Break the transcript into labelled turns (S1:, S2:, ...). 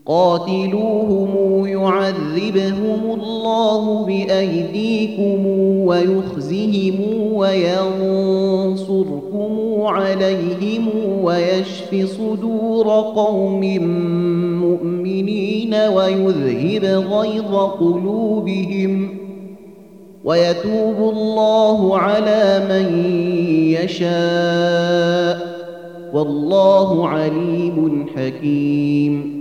S1: قاتلوهم يعذبهم الله بأيديكم ويخزهم وينصركم عليهم ويشف صدور قوم مؤمنين ويذهب غيظ قلوبهم ويتوب الله على من يشاء والله عليم حكيم.